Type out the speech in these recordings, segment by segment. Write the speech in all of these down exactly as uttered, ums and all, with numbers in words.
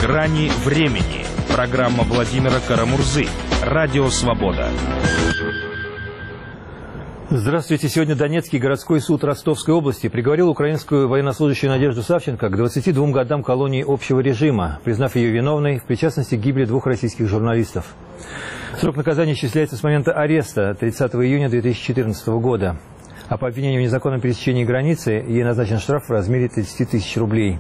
Грани времени. Программа Владимира Карамурзы. Радио «Свобода». Здравствуйте. Сегодня Донецкий городской суд Ростовской области приговорил украинскую военнослужащую Надежду Савченко к двадцати двум годам колонии общего режима, признав ее виновной в причастности к гибели двух российских журналистов. Срок наказания исчисляется с момента ареста тридцатого июня две тысячи четырнадцатого года. А по обвинению в незаконном пересечении границы ей назначен штраф в размере тридцати тысяч рублей.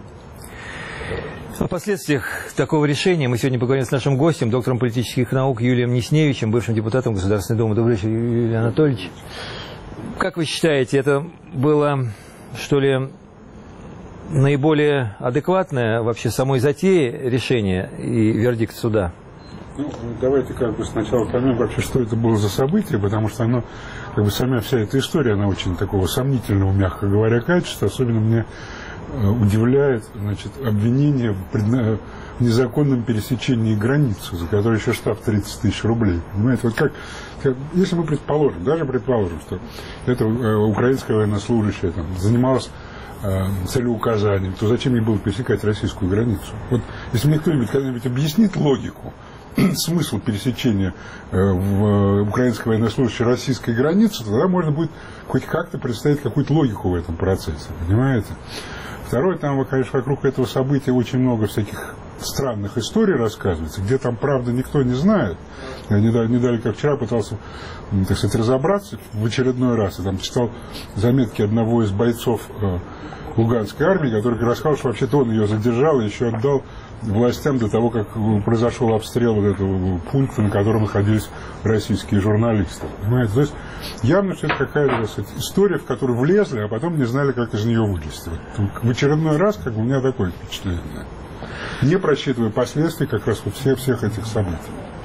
О последствиях такого решения мы сегодня поговорим с нашим гостем, доктором политических наук Юлием Несневичем, бывшим депутатом Государственной Думы. Добрый вечер, Юлий Анатольевич. Как вы считаете, это было, что ли, наиболее адекватное вообще самой затеи решение и вердикт суда? Ну, давайте как бы сначала поймем вообще, что это было за событие, потому что оно, как бы сама вся эта история, она очень такого сомнительного, мягко говоря, качества. Особенно мне удивляет, значит, обвинение в, предна... в незаконном пересечении границы, за которое еще штраф тридцать тысяч рублей. Понимаете, вот как, как, если мы предположим, даже предположим, что эта украинская военнослужащая там, занималась э, целеуказанием, то зачем ей было пересекать российскую границу? Вот если мне кто-нибудь когда-нибудь объяснит логику, смысл пересечения э, в украинской военнослужащей российской границы, тогда можно будет хоть как-то представить какую-то логику в этом процессе, понимаете? Второе, там, конечно, вокруг этого события очень много всяких странных историй рассказывается, где там, правда, никто не знает. Я не дали, не дали как вчера пытался, так сказать, разобраться в очередной раз. Я там читал заметки одного из бойцов э, Луганской армии, который рассказал, что вообще-то он ее задержал и еще отдал властям до того, как произошел обстрел вот этого пункта, на котором находились российские журналисты. Понимаете? То есть явно все это какая-то история, в которую влезли, а потом не знали, как из нее вылезти. Вот в очередной раз, как у меня такое впечатление. Не просчитывая последствий как раз вот всех, всех этих событий.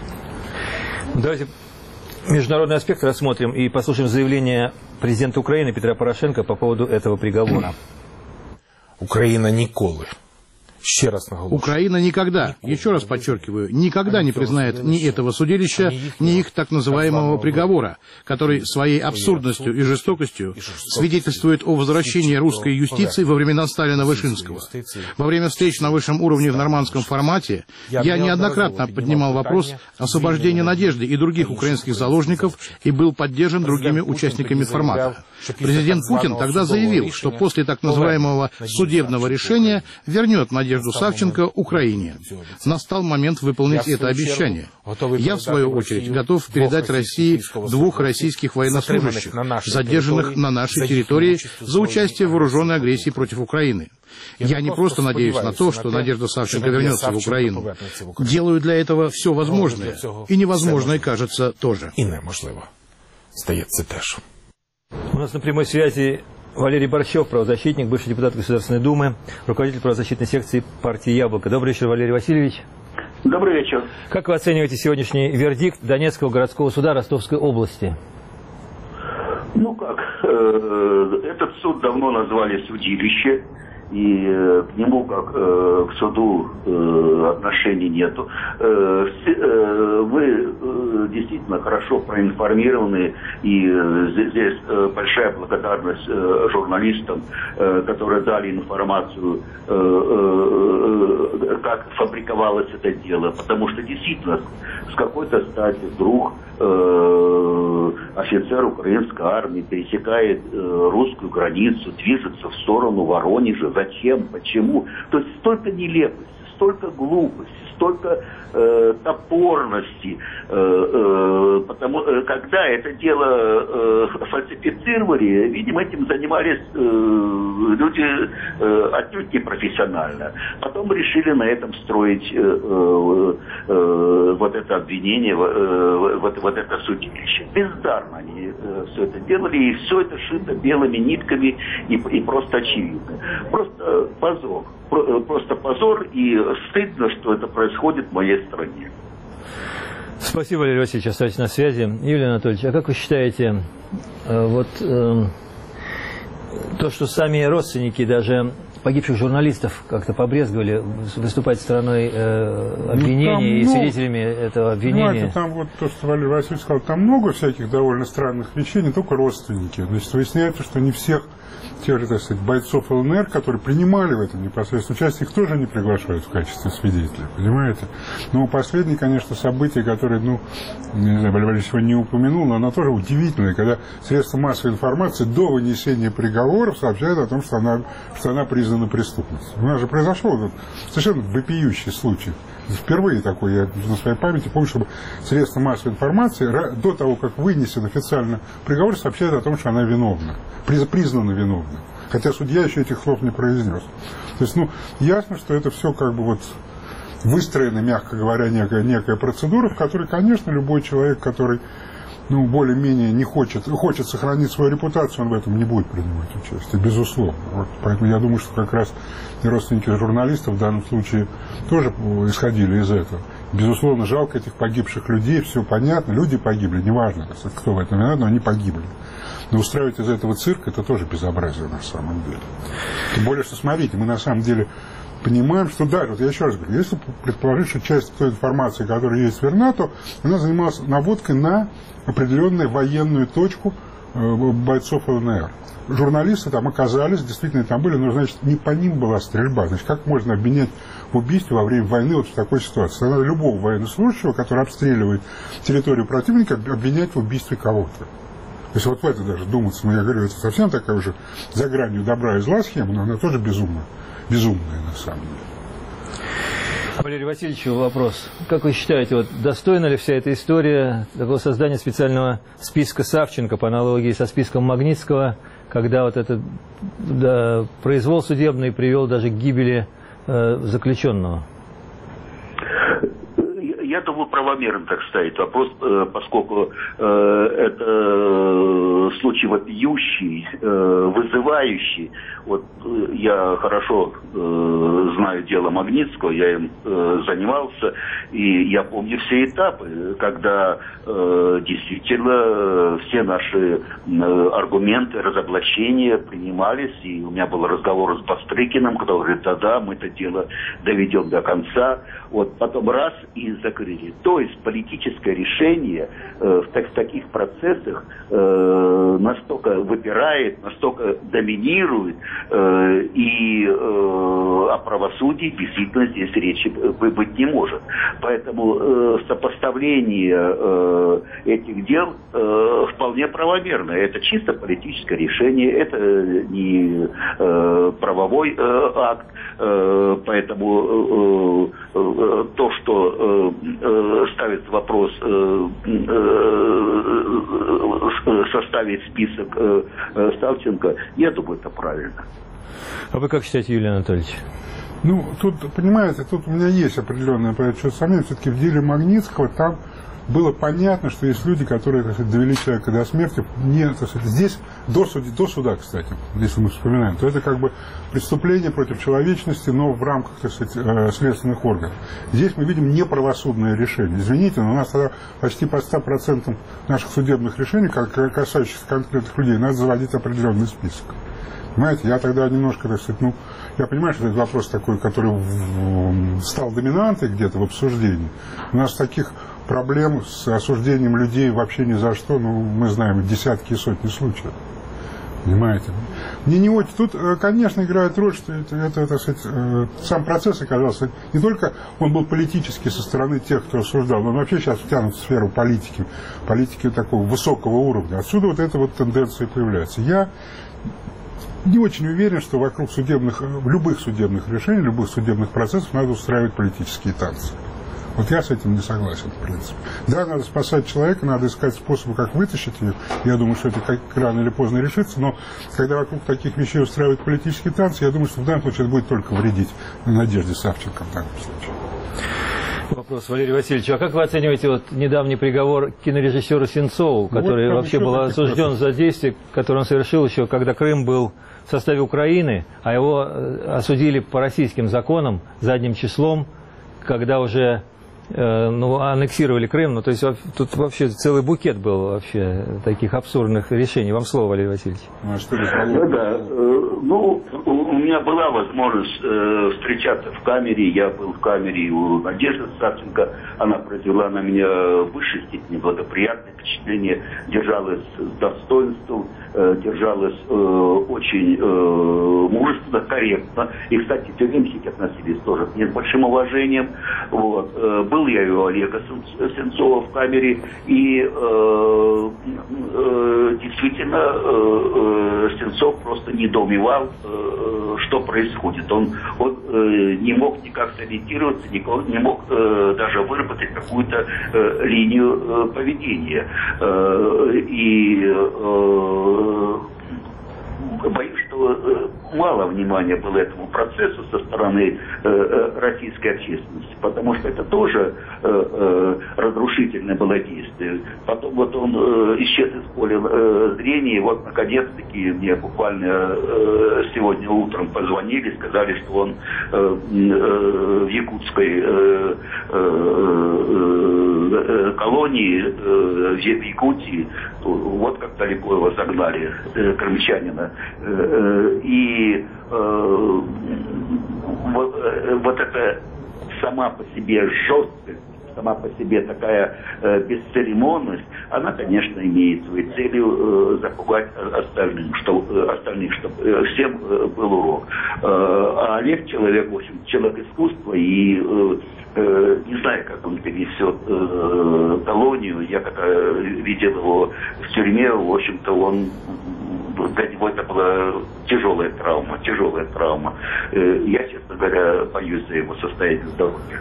Давайте международный аспект рассмотрим и послушаем заявление президента Украины Петра Порошенко по поводу этого приговора. Украина ніколи. Ще раз наголошую. Украина никогда, еще раз подчеркиваю, никогда не признает ни этого судилища, ни их так называемого приговора, который своей абсурдностью и жестокостью свидетельствует о возвращении русской юстиции во времена Сталина-Вышинского. Во время встреч на высшем уровне в нормандском формате я неоднократно поднимал вопрос освобождения Надежды и других украинских заложников и был поддержан другими участниками формата. Президент Путин тогда заявил, что после так называемого судебного решения вернет Надежду Надежду Савченко Украине. Настал момент выполнить это обещание. Я, в свою очередь, готов передать России двух российских военнослужащих, задержанных на нашей территории за участие в вооруженной агрессии против Украины. Я не просто надеюсь на то, что Надежда Савченко вернется в Украину. Делаю для этого все возможное. И невозможное, кажется, тоже. И неможливо. Стається теж. У нас на прямой связи Валерий Борщев, правозащитник, бывший депутат Государственной Думы, руководитель правозащитной секции партии «Яблоко». Добрый вечер, Валерий Васильевич. Добрый вечер. Как вы оцениваете сегодняшний вердикт Донецкого городского суда Ростовской области? Ну как, этот суд давно назвали судилище, и к нему, как к суду, отношений нету. Вы действительно хорошо проинформированы, и здесь большая благодарность журналистам, которые дали информацию, как фабриковалось это дело, потому что действительно с какой-то стати вдруг офицер украинской армии пересекает русскую границу, движется в сторону Воронежа. Зачем? Почему? То есть столько нелепости, столько глупости, столько э, топорности. Э, э, потому, э, когда это дело э, фальсифицировали, видимо, этим занимались э, люди э, отнюдь не профессионально. Потом решили на этом строить э, э, э, вот это обвинение, э, вот, вот это судилище. Бездарно они э, все это делали, и все это шито белыми нитками и, и просто очевидно. Просто позор. Просто позор, и стыдно, что это происходит в моей стране. Спасибо, Валерий Васильевич, оставайтесь на связи. Юлий Анатольевич, а как вы считаете, вот э, то, что сами родственники даже погибших журналистов как-то побрезговали выступать стороной э, обвинений ну, и свидетелями этого обвинения. Там вот то, что Валерий Васильевич сказал, там много всяких довольно странных вещей, не только родственники. Значит, выясняется, что не всех тех же, так сказать, бойцов ЛНР, которые принимали в этом непосредственно участие, их тоже не приглашают в качестве свидетелей, понимаете? Но последнее, конечно, событие, которое, ну, не знаю, Валерий Васильевич его не упомянул, но оно тоже удивительное, когда средства массовой информации до вынесения приговоров сообщают о том, что она, что она признана преступницей. У нас же произошел этот совершенно вопиющий случай. Впервые такой, я на своей памяти помню, чтобы средства массовой информации до того, как вынесен официально приговор, сообщают о том, что она виновна, признана виновной. Хотя судья еще этих слов не произнес. То есть, ну, ясно, что это все как бы вот выстроена, мягко говоря, некая, некая процедура, в которой, конечно, любой человек, который, ну, более-менее не хочет, хочет сохранить свою репутацию, он в этом не будет принимать участие, безусловно. Вот, поэтому я думаю, что как раз и родственники журналистов в данном случае тоже исходили из этого. Безусловно, жалко этих погибших людей, все понятно, люди погибли, неважно, кто в этом виноват, но они погибли. Но устраивать из этого цирк, это тоже безобразие на самом деле. Тем более, что, смотрите, мы на самом деле понимаем, что да, вот я еще раз говорю, если предположить, что часть той информации, которая есть верна, то она занималась наводкой на определенную военную точку бойцов ЛНР. Журналисты там оказались, действительно там были, но, значит, не по ним была стрельба. Значит, как можно обвинять в убийстве во время войны вот в такой ситуации? Надо любого военнослужащего, который обстреливает территорию противника, обвинять в убийстве кого-то. То есть вот в это даже думаться, но я говорю, это совсем такая уже за гранью добра и зла схема, но она тоже безумная, безумная на самом деле. Валерий Васильевич, вопрос. Как вы считаете, вот достойна ли вся эта история такого создания специального списка Савченко по аналогии со списком Магнитского, когда вот этот да, произвол судебный привел даже к гибели э, заключенного? Я думаю, правомерно так ставить вопрос, поскольку э, это случай вопиющий, э, вызывающий. Вот я хорошо э, знаю дело Магнитского, я им э, занимался, и я помню все этапы, когда э, действительно все наши э, аргументы, разоблачения принимались, и у меня был разговор с Бастрыкиным, который говорит, да-да, мы это дело доведем до конца. Вот потом раз и закрыли. То есть политическое решение э, в, так, в таких процессах э, настолько выпирает, настолько доминирует, э, и э, о правосудии действительно здесь речи быть не может. Поэтому э, сопоставление э, этих дел э, вполне правомерно. Это чисто политическое решение, это не э, правовой э, акт, э, поэтому э, э, то, что э, э, ставит вопрос э, э, составить список э, э, Савченко, я думаю, это правильно. А вы как считаете, Юрий Анатольевич? Ну, тут, понимаете, тут у меня есть определенное по этому сомнение. Все-таки в деле Магнитского там было понятно, что есть люди, которые, так сказать, довели человека до смерти. Не, так сказать, здесь до суда, до суда, кстати, если мы вспоминаем, то это как бы преступление против человечности, но в рамках, так сказать, следственных органов. Здесь мы видим неправосудное решение. Извините, но у нас тогда почти по ста процентам наших судебных решений, касающихся конкретных людей, надо заводить определенный список. Понимаете, я тогда немножко, так сказать, ну, я понимаю, что это вопрос такой, который стал доминантой где-то в обсуждении. У нас таких проблем с осуждением людей вообще ни за что, ну, мы знаем десятки и сотни случаев. Понимаете? Мне не очень. Тут, конечно, играет роль, что это, это, так сказать, сам процесс оказался, не только он был политический со стороны тех, кто осуждал, но он вообще сейчас втянут в сферу политики, политики такого высокого уровня. Отсюда вот эта вот тенденция появляется. Я не очень уверен, что вокруг судебных, любых судебных решений, любых судебных процессов надо устраивать политические танцы. Вот я с этим не согласен, в принципе. Да, надо спасать человека, надо искать способы, как вытащить ее. Я думаю, что это как рано или поздно решится. Но когда вокруг таких вещей устраивают политические танцы, я думаю, что в данном случае это будет только вредить Надежде Савченко в данном случае. Вопрос, Валерий Васильевич, а как вы оцениваете вот недавний приговор кинорежиссеру Сенцову, который вот вообще был осужден за действия, которые он совершил еще, когда Крым был в составе Украины, а его осудили по российским законам задним числом, когда уже э, ну, аннексировали Крым, ну то есть тут вообще целый букет был вообще таких абсурдных решений. Вам слово, Валерий Васильевич. Ну, а что да, да. Ну, у меня была возможность э, встречаться в камере. Я был в камере у Надежды Савченко. Она произвела на меня в высшей степени благоприятное впечатление. Держалась с достоинством, э, держалась э, очень э, мужественно, корректно. И, кстати, тюремщики относились тоже к ней с большим уважением. Вот. Э, был я и у Олега Сенцова в камере. И э, э, действительно э, э, Сенцов просто недоумевал, э, что происходит. Он, он э, не мог никак сориентироваться, никак, не мог э, даже выработать какую-то э, линию э, поведения. Э, и э, боюсь, что э, мало внимания было этому процессу со стороны э, российской общественности, потому что это тоже э, э, разрушительное было действие. Потом вот он э, исчез из поля э, зрения, и вот наконец-таки мне буквально э, сегодня утром позвонили, сказали, что он э, э, в якутской э, э, э, колонии э, в Якутии, вот как далеко его загнали, э, крымчанина. Э, и э, вот, э, вот это сама по себе жесткость, сама по себе такая э, бесцеремонность, она, конечно, имеет своей целью э, запугать остальным, что, э, остальных, чтобы э, всем э, был урок. Э, а Олег человек, в общем, человек искусства, и э, э, не знаю, как он перенесет э, колонию. Я когда видел его в тюрьме, в общем-то, он... Для него это была тяжелая травма, тяжелая травма. Я, честно говоря, боюсь за его состояние здоровья.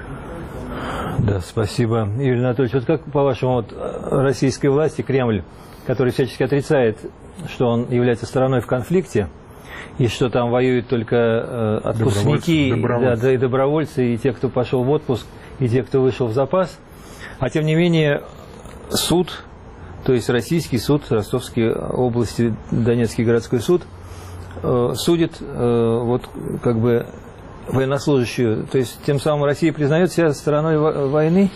Да, спасибо. Юрий Анатольевич, вот как, по-вашему, вот, российской власти, Кремль, который всячески отрицает, что он является стороной в конфликте, и что там воюют только э, отпускники, добровольцы, да, и добровольцы, и те, кто пошел в отпуск, и те, кто вышел в запас, а тем не менее суд... То есть российский суд Ростовской области, Донецкий городской суд, э, судит э, вот как бы военнослужащую. То есть тем самым Россия признает себя стороной войны?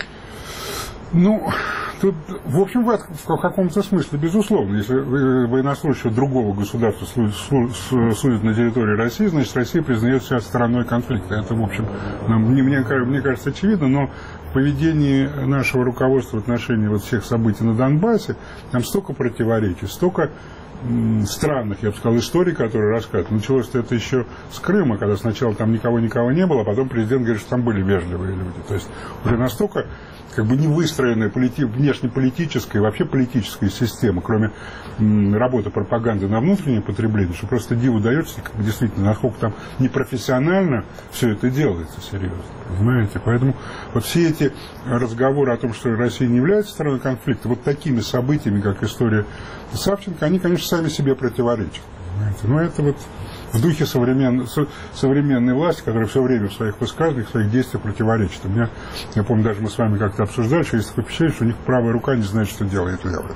Ну, тут, в общем, в, в каком-то смысле, безусловно, если военнослужащего другого государства судят на территории России, значит, Россия признает себя стороной конфликта. Это, в общем, нам, мне, мне кажется, очевидно, но в поведении нашего руководства в отношении вот всех событий на Донбассе там столько противоречий, столько странных, я бы сказал, историй, которые рассказывают. Началось это еще с Крыма, когда сначала там никого-никого не было, а потом президент говорит, что там были вежливые люди. То есть уже настолько как бы не выстроенная полити... внешнеполитическая, вообще политическая система, кроме м, работы пропаганды на внутреннее потребление, что просто диву дается, как бы действительно, насколько там непрофессионально все это делается, серьезно. Понимаете? Поэтому вот все эти разговоры о том, что Россия не является стороной конфликта, вот такими событиями, как история Савченко, они, конечно, сами себе противоречат. Понимаете? Но это вот в духе современ... современной власти, которая все время в своих высказываниях, в своих действиях противоречит. У меня, я помню, даже мы с вами как-то обсуждали, что есть такое впечатление, что у них правая рука не знает, что делает левая.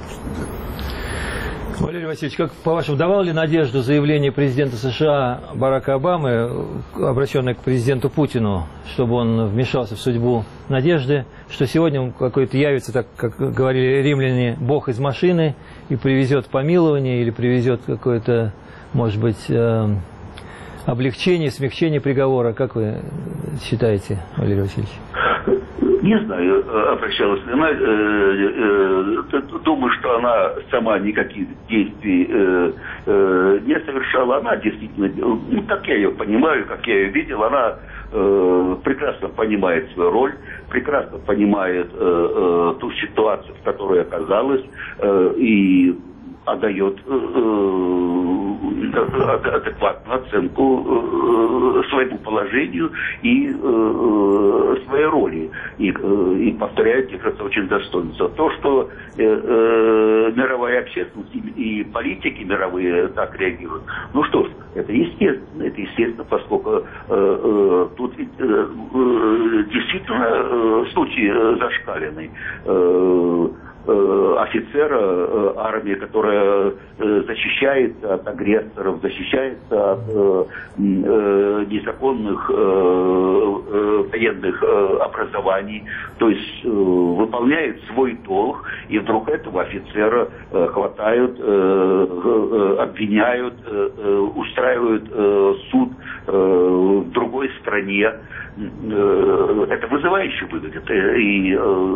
Валерий Васильевич, как, по-вашему, давало ли надежду заявление президента США Барака Обамы, обращенное к президенту Путину, чтобы он вмешался в судьбу Надежды, что сегодня он какой-то явится, так как говорили римляне, бог из машины и привезет помилование или привезет какое-то, может быть, э, облегчение, смягчение приговора? Как вы считаете, Валерий Васильевич? Не знаю, обращалась ли она. Думаю, что она сама никаких действий не совершала. Она действительно, ну, как я ее понимаю, как я ее видел, она прекрасно понимает свою роль, прекрасно понимает ту ситуацию, в которой оказалась, и отдает адекватную оценку своему положению и своей роли. И, и повторяю, держится очень достойно. То, что мировая общественность и политики мировые так реагируют, ну что ж, это естественно, это естественно, поскольку тут действительно случай зашкаленный. офицера армии, которая защищается от агрессоров, защищается от незаконных военных образований, то есть выполняет свой долг, и вдруг этого офицера хватают, обвиняют, устраивают суд в другой стране. Это вызывающе выглядит, и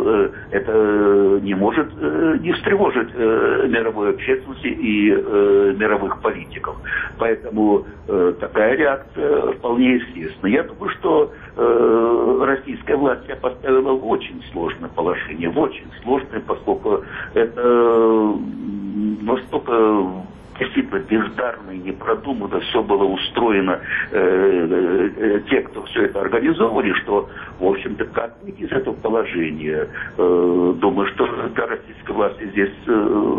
это не может не встревожить мировой общественности и мировых политиков. Поэтому такая реакция вполне естественна. Я думаю, что российская власть себя поставила в очень сложное положение, в очень сложное, поскольку это настолько действительно бездарно и непродуманно все было устроено э, э, те, кто все это организовывали, что, в общем-то, как выйти из этого положения? Э, думаю, что для российской власти здесь э,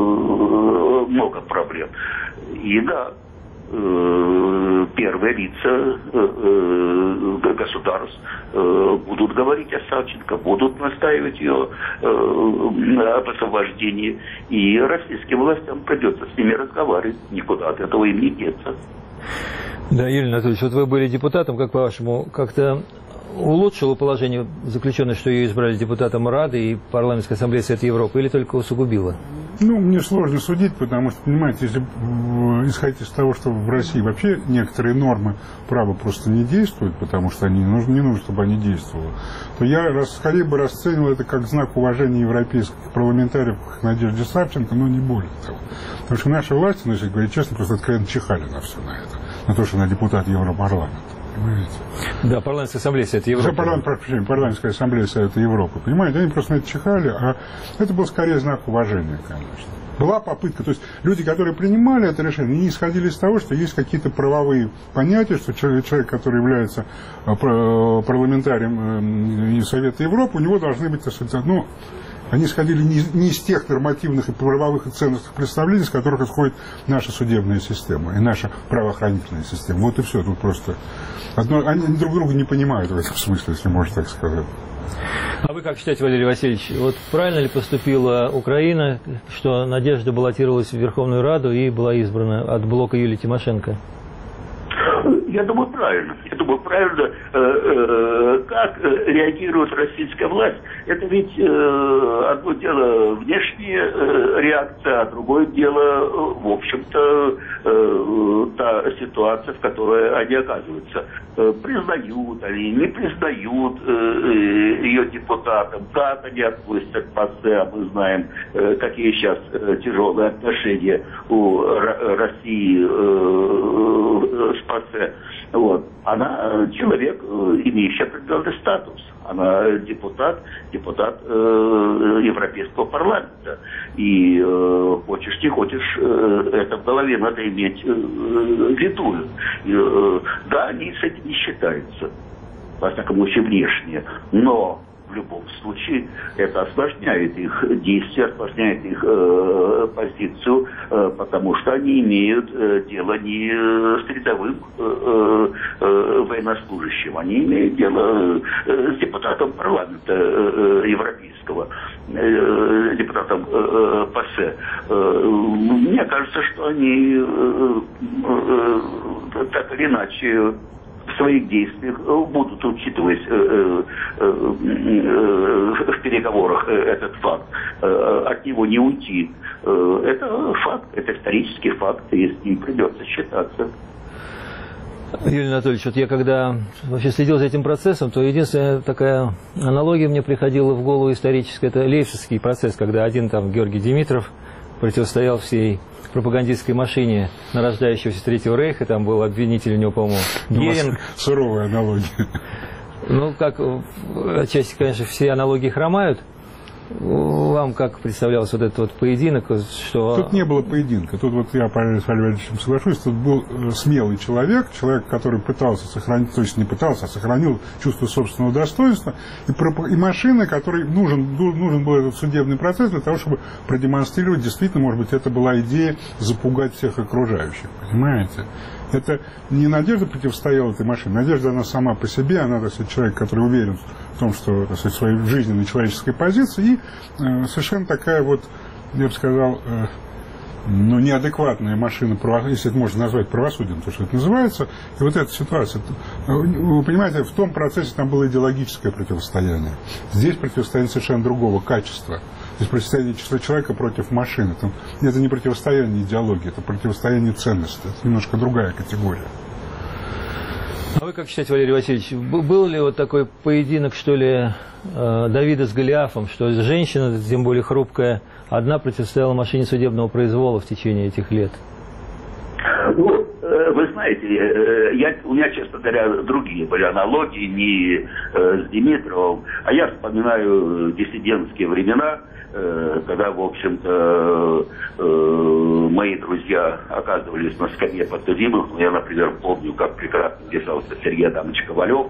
много проблем. И да, э, первые лица э, государств э, будут говорить о Савченко, будут настаивать ее э, об освобождении, и российским властям придется с ними разговаривать, никуда от этого им не деться. Да, Юрий Анатольевич, вот вы были депутатом, как по-вашему, как-то улучшило положение заключенной, что ее избрали депутатом Рады и Парламентской ассамблеи Совета Европы, или только усугубило? Ну, мне сложно судить, потому что, понимаете, если исходить из того, что в России вообще некоторые нормы права просто не действуют, потому что они не нужны, не нужно, чтобы они действовали, то я скорее бы расценивал это как знак уважения европейских парламентариев к Надежде Савченко, но не более того. Потому что наши власти, ну, если говорить честно, просто откровенно чихали на все на это, на то, что она депутат Европарламента. Понимаете? Да, Парламентская ассамблея Совета Европы. Парламент, Парламентская ассамблея Совета Европы. Понимаете, они просто на это чихали, а это был скорее знак уважения, конечно. Была попытка, то есть люди, которые принимали это решение, не исходили из того, что есть какие-то правовые понятия, что человек, человек который является парламентарием Совета Европы, у него должны быть, так сказать, ну, они исходили не, не из тех нормативных и правовых и ценностных представлений, из которых исходит наша судебная система и наша правоохранительная система. Вот и все. Тут просто одно, они друг друга не понимают в этом смысле, если можно так сказать. А вы как считаете, Валерий Васильевич, вот правильно ли поступила Украина, что Надежда баллотировалась в Верховную Раду и была избрана от блока Юлии Тимошенко? Я думаю, правильно. Я думаю, правильно, э, э, как реагирует российская власть. Это ведь э, одно дело внешняя э, реакция, а другое дело, э, в общем-то, э, та ситуация, в которой они оказываются. Э, признают они, не признают э, ее депутатом, как они относятся к ПАСЕ, а мы знаем, э, какие сейчас э, тяжелые отношения у Р- России э, с ПАСЕ. Вот. Она человек, имеющий определенный статус. Она депутат, депутат э, Европейского парламента. И э, хочешь не хочешь, э, это в голове надо иметь э, в виду. И, э, да, они с этим не считаются, во всяком случае, внешне. Но в любом случае это осложняет их действия, осложняет их э, позицию, э, потому что они имеют э, дело не с рядовым э, э, военнослужащим, они имеют дело э, с депутатом парламента э, европейского, э, депутатом э, ПАСЕ. Э, мне кажется, что они э, э, так или иначе в своих действиях будут учитывать э, э, э, в переговорах этот факт. Э, от него не уйти. Э, это факт, это исторический факт, и с ним придется считаться. Юрий Анатольевич, вот я когда вообще следил за этим процессом, то единственная такая аналогия мне приходила в голову историческая, это Лейпцигский процесс, когда один там Георгий Димитров противостоял всей пропагандистской машине нарождающегося Третьего Рейха, там был обвинитель у него, по-моему, Геринг. Суровая аналогия. Ну, как, отчасти, конечно, все аналогии хромают. Вам как представлялся вот этот вот поединок? Что... Тут не было поединка. Тут вот я, с Валерием Валерьевичем соглашусь, тут был смелый человек, человек, который пытался сохранить, то есть не пытался, а сохранил чувство собственного достоинства, и, и машина, которой нужен, нужен был этот судебный процесс для того, чтобы продемонстрировать, действительно, может быть, это была идея запугать всех окружающих, понимаете? Это не Надежда противостояла этой машине. Надежда, она сама по себе, она, так сказать, человек, который уверен в том, что, так сказать, в своей жизненной человеческой позиции, и э, совершенно такая вот, я бы сказал, э, ну, неадекватная машина, если это можно назвать правосудием, то, что это называется. И вот эта ситуация, вы понимаете, в том процессе там было идеологическое противостояние. Здесь противостояние совершенно другого качества. Здесь противостояние человека против машины. Там, это не противостояние идеологии, это противостояние ценностей. Это немножко другая категория. А вы как считаете, Валерий Васильевич, был ли вот такой поединок, что ли, Давида с Голиафом, что женщина, тем более хрупкая, одна противостояла машине судебного произвола в течение этих лет? Ну, вы знаете, я, у меня, честно говоря, другие были аналогии, не с Димитровым, а я вспоминаю диссидентские времена, когда, в общем-то, мои друзья оказывались на скамье подсудимых. Я, например, помню, как прекрасно держался Сергей Адамович Ковалев,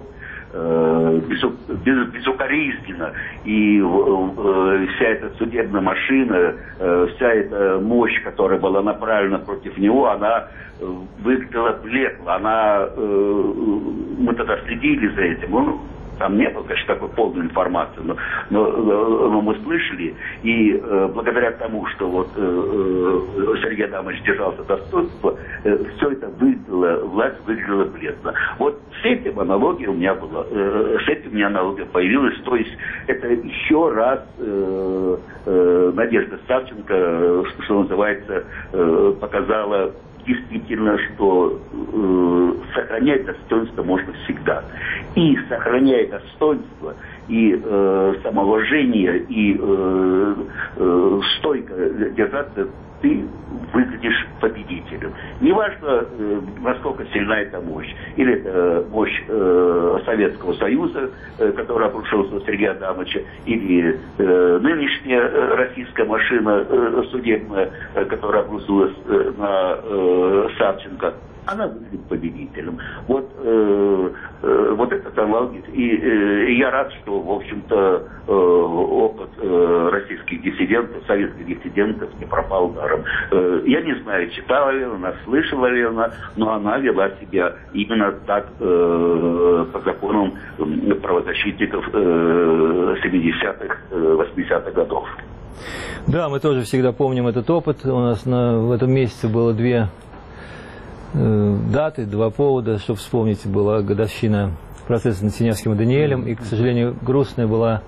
безукоризненно, и вся эта судебная машина, вся эта мощь, которая была направлена против него, она выглядела блекло, она, мы тогда следили за этим, он, там не было, конечно, такой полной информации, но, но, но мы слышали, и э, благодаря тому, что вот э, Сергей Адамович держался достоинства, э, все это выглядело, власть выглядела бледно. Вот с этим аналогия у меня была, э, с этим у меня аналогия появилась, то есть это еще раз э, э, Надежда Савченко, что, что называется, э, показала действительно, что э, сохранять достоинство можно всегда. И сохраняя достоинство, и э, самоуважение, и э, э, стойко держаться, ты выглядишь победителем. Неважно, э, насколько сильна эта мощь. Или это мощь э, Советского Союза, э, которая обрушилась на Сергея Адамовича, или э, нынешняя э, российская машина э, судебная, э, которая обрушилась э, на э, Савченко. Она выглядит победителем. Вот, э, э, вот это аналогия. И э, я рад, что, в общем-то, э, опыт э, российских диссидентов, советских диссидентов не пропал даром. Э, я не знаю, читала ли она, слышала ли она, но она вела себя именно так э, по законам правозащитников э, семидесятых, восьмидесятых годов. Да, мы тоже всегда помним этот опыт. У нас на, в этом месяце было две даты, два повода, чтобы вспомнить, была годовщина процесса над Синявским и Даниэлем, и, к сожалению, грустная была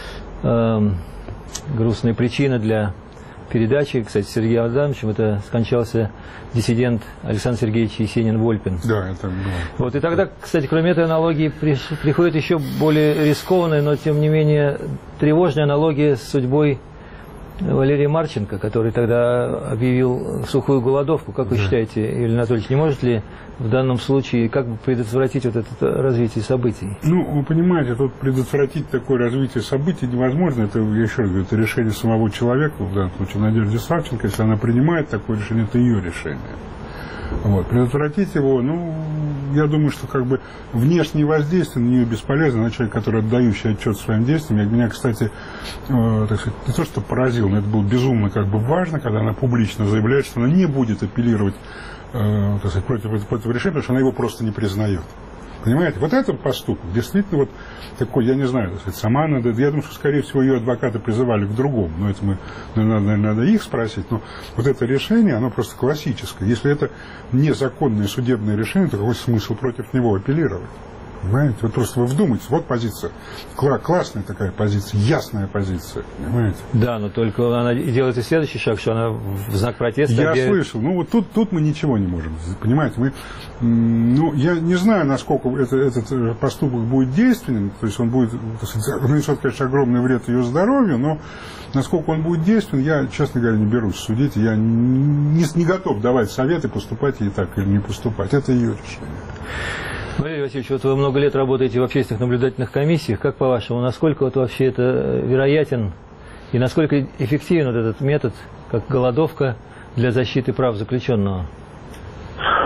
э, грустная причина для передачи, кстати, с Сергеем Адамовичем, это скончался диссидент Александр Сергеевич Есенин-Вольпин. Да, это было. Вот, и тогда, кстати, кроме этой аналогии, приходит еще более рискованная, но, тем не менее, тревожная аналогия с судьбой Валерия Марченко, который тогда объявил сухую голодовку. Как вы да. считаете, Юрий Анатольевич, не может ли в данном случае как бы предотвратить вот это развитие событий? Ну, вы понимаете, тут предотвратить такое развитие событий невозможно. Это, я еще раз говорю, это решение самого человека, в данном случае Надежды Савченко. Если она принимает такое решение, это ее решение. Вот. Предотвратить его, ну, я думаю, что как бы внешние воздействия на нее бесполезно. Она человек, который отдающий отчет своим действиям. И меня, кстати, э, так сказать, не то что поразило, но это было безумно как бы важно, когда она публично заявляет, что она не будет апеллировать э, так сказать, против, против решения, потому что она его просто не признает. Понимаете, вот этот поступок действительно вот такой, я не знаю, так сказать, сама надо, я думаю, что, скорее всего, ее адвокаты призывали к другому, но это мы, наверное, надо их спросить, но вот это решение, оно просто классическое. Если это незаконное судебное решение, то какой смысл против него апеллировать? Понимаете? Вот просто вы вдумайтесь, вот позиция, Кла- классная такая позиция, ясная позиция, понимаете? Да, но только она делает и следующий шаг, что она в знак протеста... Я объявит... слышал, ну вот тут, тут мы ничего не можем, понимаете, мы, ну, я не знаю, насколько это, этот поступок будет действенным, то есть он будет, нанесет, конечно, огромный вред ее здоровью, но насколько он будет действенен, я, честно говоря, не берусь судить, я не, не готов давать советы, поступать ей так или не поступать, это ее решение. Валерий Васильевич, вот вы много лет работаете в общественных наблюдательных комиссиях. Как по-вашему, насколько вот вообще это вероятен и насколько эффективен вот этот метод, как голодовка, для защиты прав заключенного?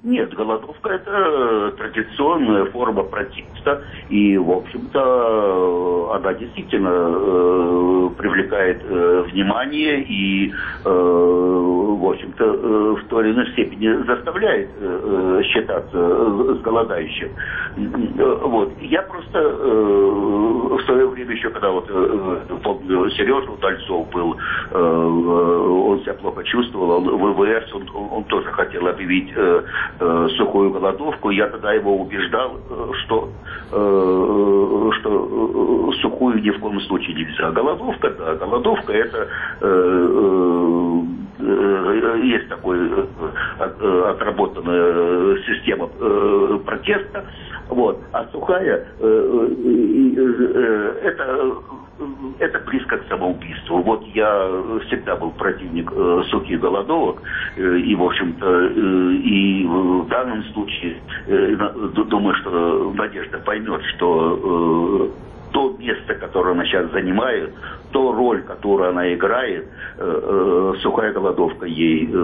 Нет, голодовка – это традиционная форма протеста, и, в общем-то, она действительно э, привлекает э, внимание и, э, в общем-то, э, в той или иной степени заставляет э, считаться с голодающим. Вот. Я просто э, в свое время еще, когда вот, э, помню, Сережа Удальцов был, э, он себя плохо чувствовал, в ВВС он, он тоже хотел объявить э, э, сухую голодовку. Я тогда его убеждал, э, что, э, что э, сухую ни в коем случае нельзя. Голодовка, да, голодовка это э, э, есть такой э, отработанная система э, протеста. Вот. А сухая э, э, это, это близко к самоубийству. Вот я всегда был противник э, сухих голодовок, э, и, в общем-то, э, и в данном случае э, думаю, что Надежда поймет, что э, то место, которое она сейчас занимает, то роль, которую она играет, э, э, сухая голодовка ей э, э,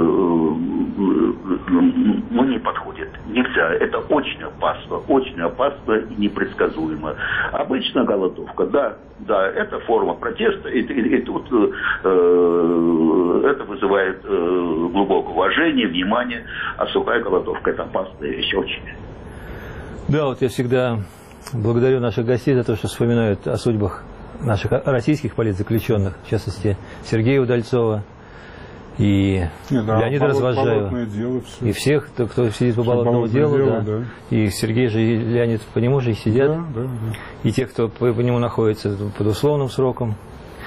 ну, не подходит. Нельзя. Это очень опасно. Очень опасно и непредсказуемо. Обычная голодовка, да, да, это форма протеста, и, и, и тут э, это вызывает э, глубокое уважение, внимание, а сухая голодовка – это опасная вещь очень. Да, вот я всегда благодарю наших гостей за то, что вспоминают о судьбах наших российских политзаключенных, в частности, Сергея Удальцова и Нет, да, Леонида Развозжаева. Дело, и всех, кто, кто сидит по болотному делу. дело да. Да. И Сергей же, и Леонид по нему же и сидят. Да, да, да. И те, кто по, по нему находится под условным сроком.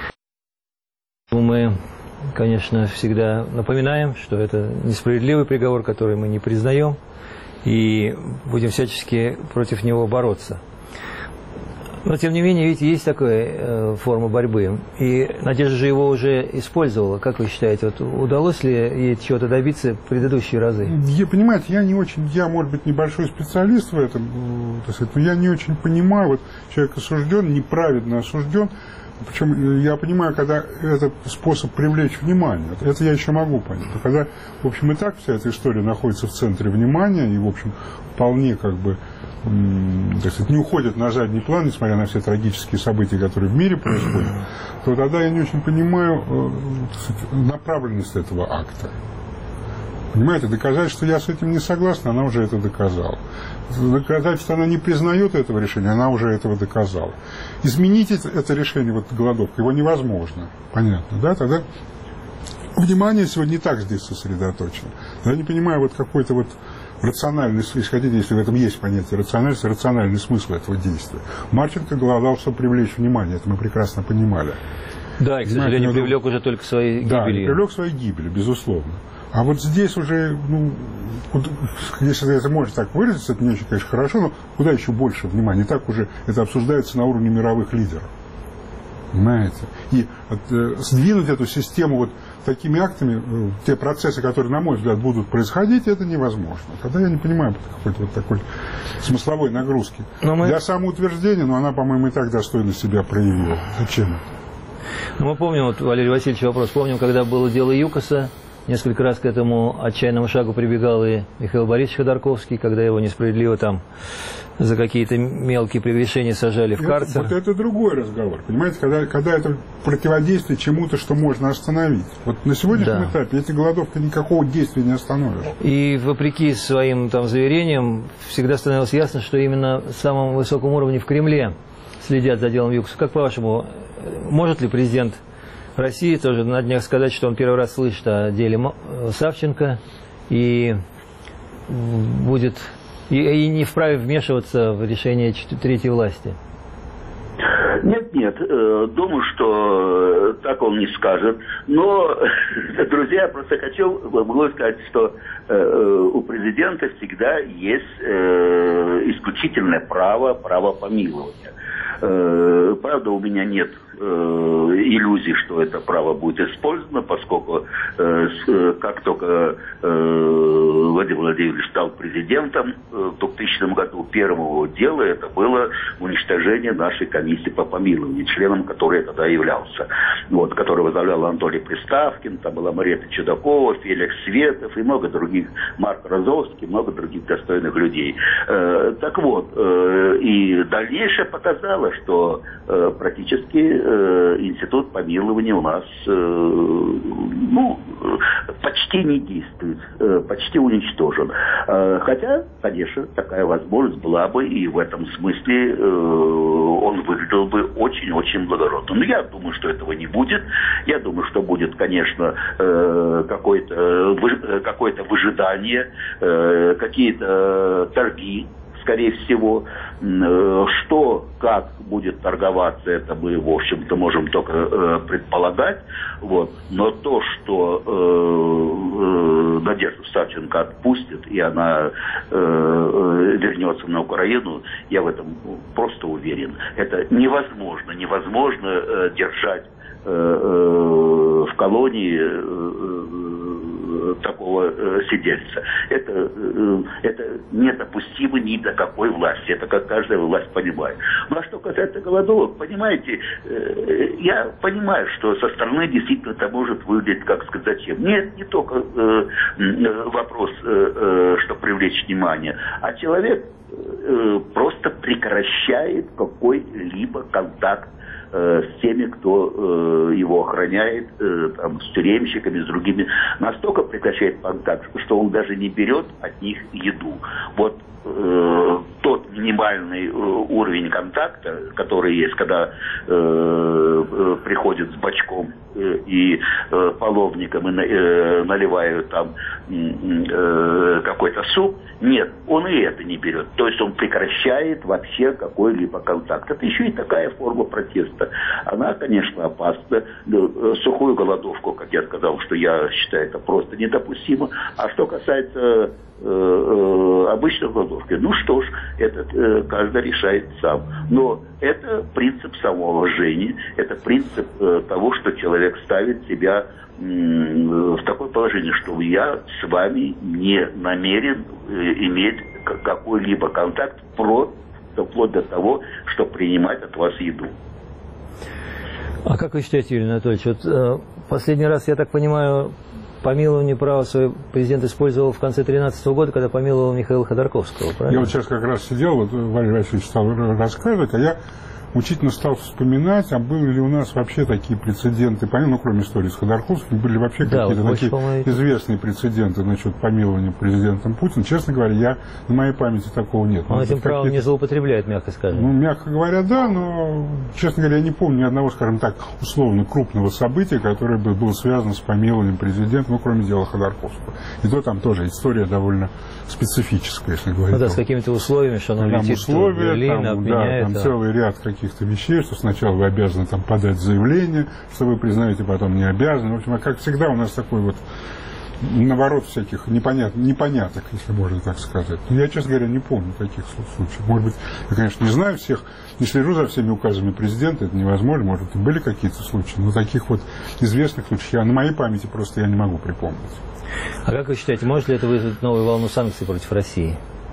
Мы, конечно, всегда напоминаем, что это несправедливый приговор, который мы не признаем, и будем всячески против него бороться. Но, тем не менее, видите, есть такая э, форма борьбы. И Надежда же его уже использовала. Как вы считаете, вот удалось ли ей чего-то добиться в предыдущие разы? Я, понимаете, я не очень, я, может быть, небольшой специалист в этом, так сказать, но я не очень понимаю, вот человек осужден, неправедно осужден. Причем я понимаю, когда это способ привлечь внимание, это я еще могу понять. А когда, в общем, и так вся эта история находится в центре внимания и, в общем, вполне как бы, так сказать, не уходит на задний план, несмотря на все трагические события, которые в мире происходят, то тогда я не очень понимаю, так сказать, направленность этого акта. Понимаете, доказать, что я с этим не согласна, она уже это доказала. Доказать, что она не признает этого решения, она уже этого доказала. Изменить это решение, вот голодовка, его невозможно. Понятно, да? Тогда внимание сегодня не так здесь сосредоточено. Я не понимаю вот какой-то вот рациональный, если хотите, если в этом есть понятие рациональности, рациональный смысл этого действия. Марченко голодал, чтобы привлечь внимание, это мы прекрасно понимали. Да, и, к сожалению, привлек уже только своей гибелью. Да, привлек своей гибелью, безусловно. А вот здесь уже, ну, если это можно так выразиться, это не очень, конечно, хорошо, но куда еще больше внимания? И так уже это обсуждается на уровне мировых лидеров. Понимаете? И вот, э, сдвинуть эту систему вот такими актами, э, те процессы, которые, на мой взгляд, будут происходить, это невозможно. Тогда я не понимаю какой-то вот такой смысловой нагрузки. Мы... Для самоутверждения, но она, по-моему, и так достойно себя проявила. Зачем? Ну, мы помним, вот, Валерий Васильевич, вопрос, помним, когда было дело ЮКОСа, несколько раз к этому отчаянному шагу прибегал и Михаил Борисович Ходорковский, когда его несправедливо там за какие-то мелкие прегрешения сажали в карцер. Вот это другой разговор. Понимаете, когда, когда это противодействие чему-то, что можно остановить. Вот на сегодняшнем да. этапе эти голодовки никакого действия не остановишь. И вопреки своим там заверениям, всегда становилось ясно, что именно на самом высоком уровне в Кремле следят за делом ЮКОСа. Как по-вашему, может ли президент России тоже на днях сказать, что он первый раз слышит о деле Савченко и будет и, и не вправе вмешиваться в решение третьей власти? Нет, нет, думаю, что так он не скажет. Но, друзья, просто хочу могу сказать, что у президента всегда есть исключительное право, право помилования. Э, правда, у меня нет э, иллюзий, что это право будет использовано, поскольку э, с, как только э, Владимир Владимирович стал президентом в двухтысячном году, первым его делом это было уничтожение нашей комиссии по помилованию, членом которой я тогда являлся, вот, который возглавлял Анатолий Приставкин, там была Марета Чудакова, Феликс Светов и много других, Марк Розовский, много других достойных людей. Э, так вот, э, и дальнейшее показало, что э, практически э, институт помилования у нас э, ну, почти не действует, э, почти уничтожен. Э, хотя, конечно, такая возможность была бы, и в этом смысле э, он выглядел бы очень-очень благородно. Но я думаю, что этого не будет. Я думаю, что будет, конечно, э, какое-то, вы, какое-то выжидание, э, какие-то торги, скорее всего. Что, как будет торговаться, это мы, в общем-то, можем только э, предполагать. Вот. Но то, что э, э, Надежду Савченко отпустит, и она э, вернется на Украину, я в этом просто уверен. Это невозможно, невозможно э, держать э, э, в колонии э, такого э, сидельца. Это, э, это недопустимо ни до какой власти. Это как каждая власть понимает. Ну а что касается голодовок, понимаете, э, я понимаю, что со стороны действительно это может выглядеть, как сказать, зачем. Нет, не только э, вопрос, э, э, что привлечь внимание, а человек э, просто прекращает какой-либо контакт с теми, кто э, его охраняет, э, там, с тюремщиками, с другими, настолько прекращает контакт, что он даже не берет от них еду. Вот э, тот минимальный э, уровень контакта, который есть, когда э, э, приходят с бачком э, и э, половником и на, э, наливают там э, какой-то суп, нет, он и это не берет. То есть он прекращает вообще какой-либо контакт. Это еще и такая форма протеста. Она, конечно, опасна. Сухую голодовку, как я сказал, что я считаю, это просто недопустимо. А что касается э, э, обычной голодовки, ну что ж, это э, каждый решает сам. Но это принцип самоуважения, это принцип э, того, что человек ставит себя э, в такое положение, что я с вами не намерен э, иметь какой-либо контакт, вплоть, вплоть до того, что принимать от вас еду. А как вы считаете, Юрий Анатольевич, вот э, последний раз, я так понимаю, помилование права свой президент использовал в конце две тысячи тринадцатого года, когда помиловал Михаила Ходорковского, правильно? Я вот сейчас как раз сидел, вот Валерий Васильевич стал рассказывать, а я мучительно стал вспоминать, а были ли у нас вообще такие прецеденты, понятно, ну, кроме истории с Ходорковским, были вообще да, какие-то вот такие больше, известные прецеденты насчет помилования президентом Путиным. Честно говоря, я, на моей памяти такого нет. Он этим правом не злоупотребляет, мягко скажем. Ну, мягко говоря, да, но, честно говоря, я не помню ни одного, скажем так, условно крупного события, которое бы было связано с помилованием президента, ну, кроме дела Ходорковского. И то там тоже история довольно специфическая, если говорить. Ну да, с какими-то условиями, что он там летит условия, в Берлин, там, обменяет. Да, там да. целый ряд каких-то вещей, что сначала вы обязаны там подать заявление, что вы признаете, потом не обязаны. В общем, а как всегда у нас такой вот наворот всяких непонят, непоняток, если можно так сказать. Но я, честно говоря, не помню таких случаев. Может быть, я, конечно, не знаю всех, не слежу за всеми указами президента, это невозможно, может, и были какие-то случаи, но таких вот известных случаев я, на моей памяти просто я не могу припомнить. А как вы считаете, может ли это вызвать новую волну санкций против России?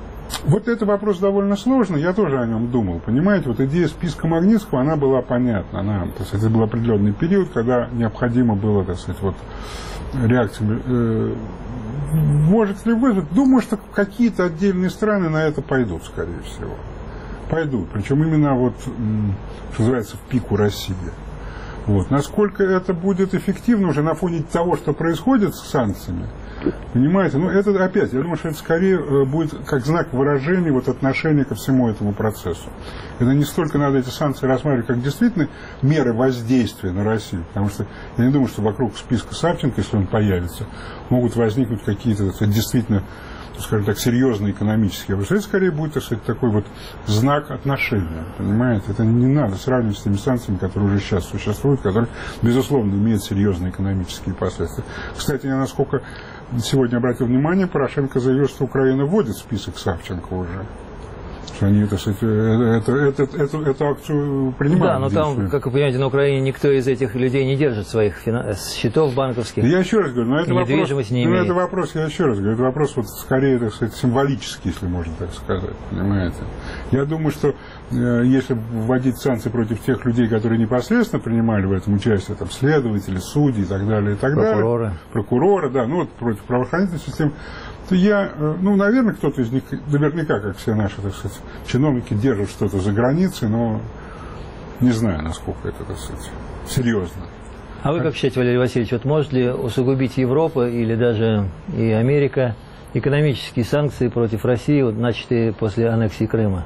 Вот это вопрос довольно сложный, я тоже о нем думал, понимаете, вот идея списка Магнитского, она была понятна, она, так сказать, это был определенный период, когда необходимо было, так сказать, вот реакция, э, может ли вызвать, думаю, что какие-то отдельные страны на это пойдут, скорее всего, пойдут, причем именно вот, что называется, в пику России. Вот. Насколько это будет эффективно уже на фоне того, что происходит с санкциями, понимаете, ну это опять, я думаю, что это скорее будет как знак выражения вот отношения ко всему этому процессу. Это не столько надо эти санкции рассматривать как действительно меры воздействия на Россию, потому что я не думаю, что вокруг списка Савченко, если он появится, могут возникнуть какие-то, так сказать, действительно, скажем так, серьезные экономические. Потому что это скорее будет, так сказать, такой вот знак отношения, понимаете? Это не надо сравнивать с теми санкциями, которые уже сейчас существуют, которые, безусловно, имеют серьезные экономические последствия. Кстати, я насколько сегодня обратил внимание, Порошенко заявил, что Украина вводит в список Савченко уже. что они это, это, это, это, эту акцию принимают. Да, но там, как вы понимаете, на Украине никто из этих людей не держит своих счетов банковских. Я еще раз говорю, но это вопрос, не ну, это вопрос, я еще раз говорю, это вопрос вот скорее, так сказать, символический, если можно так сказать, понимаете. Я думаю, что э, если вводить санкции против тех людей, которые непосредственно принимали в этом участие, там, следователи, судьи и так далее, и так прокуроры. далее, прокуроры, да, ну вот против правоохранительной системы, то я, ну, наверное, кто-то из них, наверняка, как все наши, так сказать, чиновники, держат что-то за границей, но не знаю, насколько это, так сказать, серьезно. А вы как считаете, Валерий Васильевич, вот может ли усугубить Европа или даже и Америка экономические санкции против России, вот, начатые после аннексии Крыма?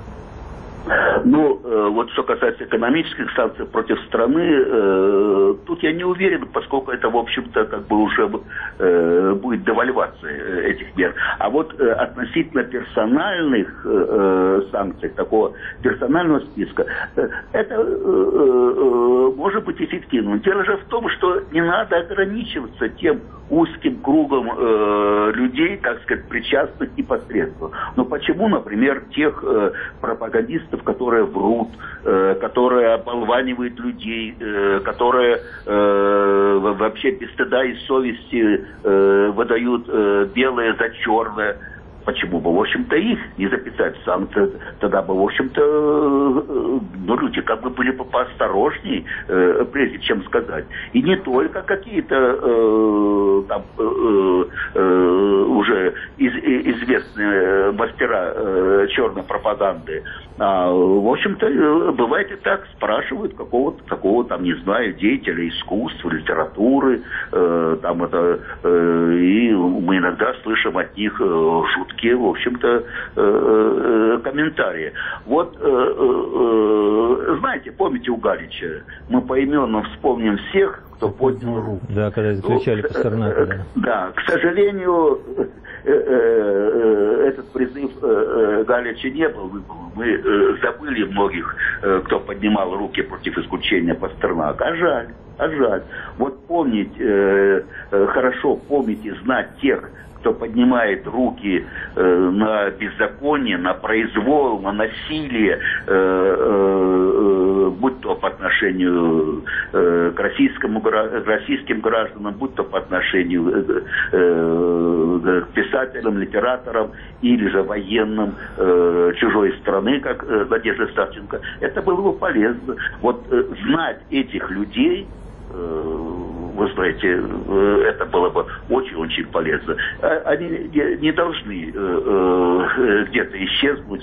Ну, э, вот что касается экономических санкций против страны, э, тут я не уверен, поскольку это, в общем-то, как бы уже э, будет девальвация этих мер. А вот э, относительно персональных э, санкций, такого персонального списка, э, это э, э, может быть эффективным. Дело же в том, что не надо ограничиваться тем узким кругом э, людей, так сказать, причастных непосредственно. Но почему, например, тех э, пропагандистов, которые врут, э, которые оболванивают людей, э, которые э, вообще без стыда и совести э, выдают э, белое за черное, почему бы, в общем-то, их не записать в санкции? Тогда бы, в общем-то, ну, люди как бы были бы поосторожней, э, прежде чем сказать. И не только какие-то э, там э, э, уже из, известные мастера э, черной пропаганды, а, в общем-то, бывает и так, спрашивают какого-то такого, там, не знаю, деятеля искусства, литературы, э, там это, э, и мы иногда слышим от них э, шутки, в общем-то, комментарии. Вот, знаете, помните у Галича, мы поименно вспомним всех, кто поднял руку. Да, когда заключали Пастернака. Да. Да, к сожалению, этот призыв Галича не был. Мы забыли многих, кто поднимал руки против исключения Пастернака. А жаль, а жаль. Вот помнить, хорошо помнить и знать тех, кто поднимает руки э, на беззаконие, на произвол, на насилие, э, э, будь то по отношению э, к, российскому, к российским гражданам, будь то по отношению э, э, к писателям, литераторам или же военным э, чужой страны, как э, Надежда Савченко, это было бы полезно. Вот э, знать этих людей, вы знаете, это было бы очень-очень полезно. Они не должны где-то исчезнуть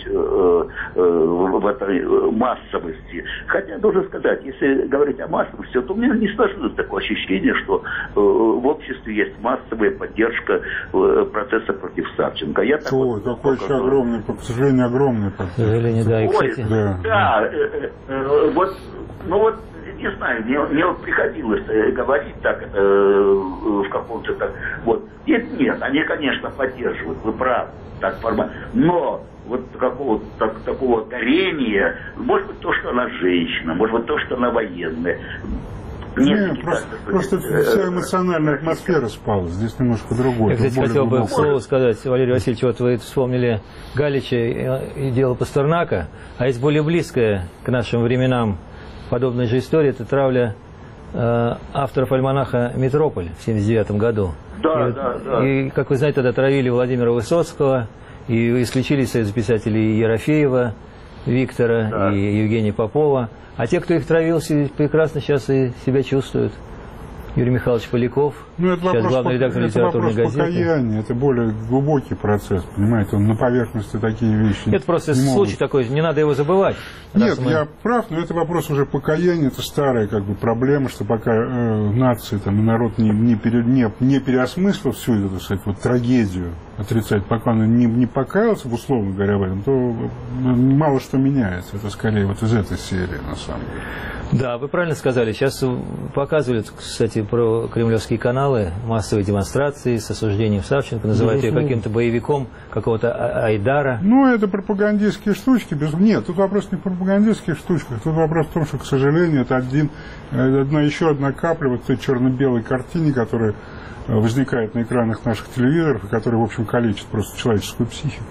в этой массовости. Хотя, должен сказать, если говорить о массовости, то у меня не сложилось такое ощущение, что в обществе есть массовая поддержка процесса против Савченко. Я так Ой, вот, какой еще огромный, к сожалению, огромный поддержка. К сожалению, да. И, кстати... да, да, вот, ну вот, не знаю, мне, мне вот приходилось э, говорить так, э, в каком-то так, вот. Нет, нет, они, конечно, поддерживают, вы правы, так формально. Но вот какого-то так, такого горения, может быть, то, что она женщина, может быть, то, что она военная. Нет, Нет просто, просто вся эмоциональная атмосфера спала. Здесь немножко другое. Я, кстати, хотел бы слово сказать, Валерий Васильевич, вот вы вспомнили Галича и дело Пастернака, а есть более близкое к нашим временам подобная же история, это травля э, авторов альманаха «Метрополь» в семьдесят девятом году. Да, и, да, да. И, как вы знаете, тогда травили Владимира Высоцкого, и исключили из Союза писателей Ерофеева, Виктора, да, и Евгения Попова. А те, кто их травил, прекрасно сейчас и себя чувствуют. Юрий Михайлович Поляков, ну, это сейчас главный редактор литературной газеты. Это покаяние, это более глубокий процесс, понимаете, он на поверхности такие вещи. Это просто не случай могут. Такой, не надо его забывать. Нет, мы... я прав, но это вопрос уже покаяния, это старая как бы проблема, что пока э, нации там, и народ не, не, пере, не, не переосмыслил всю эту, так сказать, вот, трагедию отрицать, пока он не, не покаялся, условно говоря, в этом, то ну, мало что меняется. Это скорее вот из этой серии, на самом деле. Да, вы правильно сказали. Сейчас показывали, кстати, про кремлевские каналы, массовые демонстрации с осуждением Савченко, называют ее каким-то боевиком какого-то Айдара. Ну, это пропагандистские штучки. Без... Нет, тут вопрос не в пропагандистских штучках, тут вопрос в том, что, к сожалению, это один, одна, еще одна капля вот той черно-белой картине, которая возникает на экранах наших телевизоров, и которая, в общем, калечит просто человеческую психику.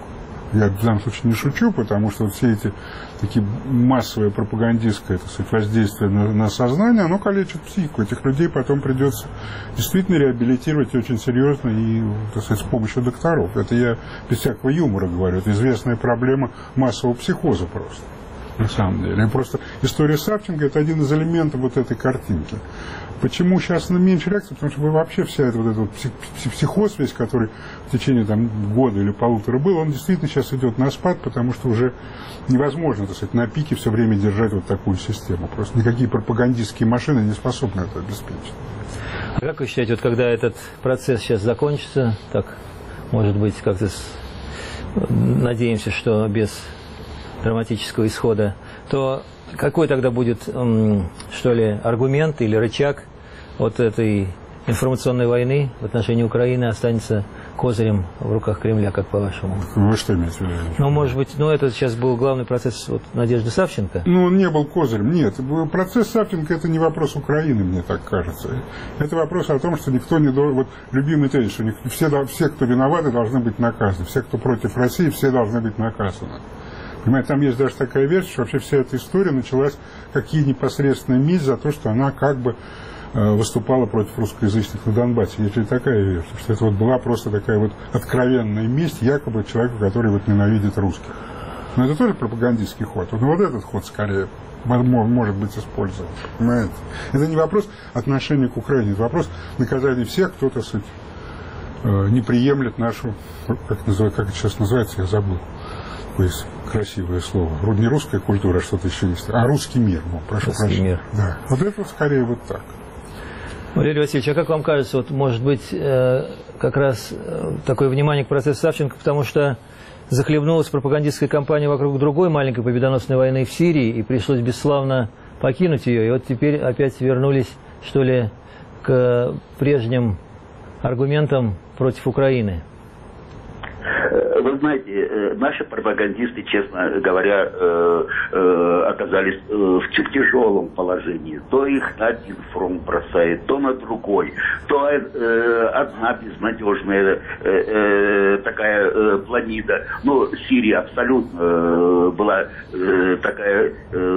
Я в данном случае не шучу, потому что вот все эти такие массовые пропагандистское, так сказать, воздействие на, на сознание, оно калечит психику. Этих людей потом придется действительно реабилитировать очень серьезно и, так сказать, с помощью докторов. Это я без всякого юмора говорю. Это известная проблема массового психоза просто. На самом деле. И просто история Савченко – это один из элементов вот этой картинки. Почему сейчас на меньше реакции? Потому что вы вообще вся эта вот этот психоз весь, который в течение там, года или полутора был, он действительно сейчас идет на спад, потому что уже невозможно, так сказать, на пике все время держать вот такую систему. Просто никакие пропагандистские машины не способны это обеспечить. А как вы считаете, вот когда этот процесс сейчас закончится, так, может быть, как-то с... надеемся, что без драматического исхода, то какой тогда будет, что ли, аргумент или рычаг вот этой информационной войны в отношении Украины останется козырем в руках Кремля, как по-вашему? Вы что имеете в виду? Ну, может быть, ну, это сейчас был главный процесс вот, Надежды Савченко? Ну, он не был козырем, нет. Процесс Савченко – это не вопрос Украины, мне так кажется. Это вопрос о том, что никто не должен... Вот любимый тезис, что все, все, кто виноваты, должны быть наказаны. Все, кто против России, все должны быть наказаны. Понимаете, там есть даже такая версия, что вообще вся эта история началась как ей непосредственная месть за то, что она как бы э, выступала против русскоязычных на Донбассе. Есть ли такая версия, что это вот была просто такая вот откровенная месть якобы человеку, который вот ненавидит русских. Но это тоже пропагандистский ход. Но вот этот ход скорее может быть использован. Понимаете? Это не вопрос отношения к Украине, это вопрос наказания всех, кто, так сказать, э, не приемлет нашу, как, называется, как это сейчас называется, я забыл. Есть красивое слово. Вроде не русская культура, а что-то еще есть. А русский мир. Ну, прошу русский прощения. Мир. Да. Вот это вот скорее вот так. Валерий Васильевич, а как вам кажется, вот может быть э, как раз э, такое внимание к процессу Савченко, потому что захлебнулась пропагандистская кампания вокруг другой маленькой победоносной войны в Сирии, и пришлось бесславно покинуть ее, и вот теперь опять вернулись, что ли, к прежним аргументам против Украины? Вы знаете, наши пропагандисты, честно говоря, оказались в тяжелом положении. То их на один фронт бросает, то на другой. То одна безнадежная такая планида. Но Сирия абсолютно была такая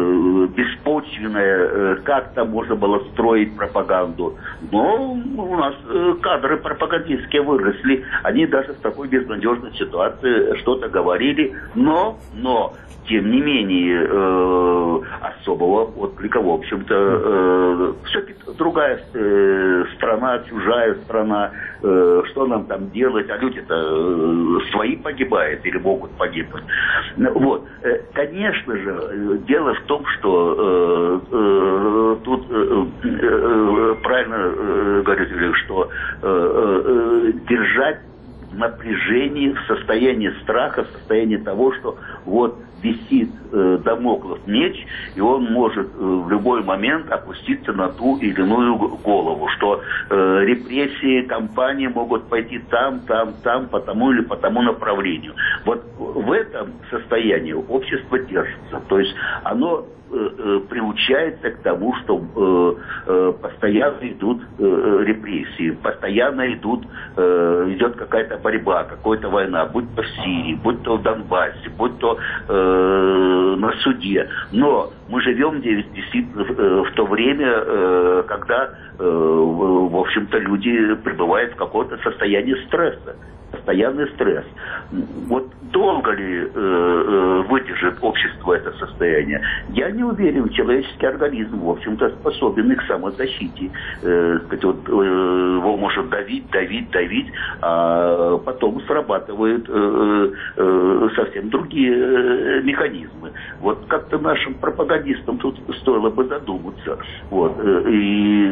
беспочвенная. Как там можно было строить пропаганду? Но у нас кадры пропагандистские выросли. Они даже в такой безнадежной ситуации что-то говорили, но, но, тем не менее, э, особого отклика, в общем-то, э, все-таки другая э, страна, чужая страна, э, что нам там делать, а люди-то э, свои погибают или могут погибнуть. Вот. Конечно же, дело в том, что э, э, тут э, э, правильно э, говорите, что э, э, держать напряжении, в состоянии страха, в состоянии того, что вот висит э, дамоклов меч, и он может э, в любой момент опуститься на ту или иную голову, что э, репрессии, кампании могут пойти там, там, там, по тому или по тому направлению. Вот в этом состоянии общество держится. То есть оно приучается к тому, что э, э, постоянно идут э, репрессии, постоянно идут, э, идет какая-то борьба, какая-то война, будь то в Сирии, будь то в Донбассе, будь то э, на суде. Но мы живем действительно в, в то время, э, когда, э, в общем-то, люди пребывают в каком-то состоянии стресса. Постоянный стресс. Вот долго ли э, э, выдержит общество это состояние? Я не уверен, человеческий организм, в общем-то, способен к самозащите. Э, вот, э, его может давить, давить, давить, а потом срабатывают э, э, совсем другие э, механизмы. Вот как-то нашим пропагандистам тут стоило бы задуматься. Вот, э, и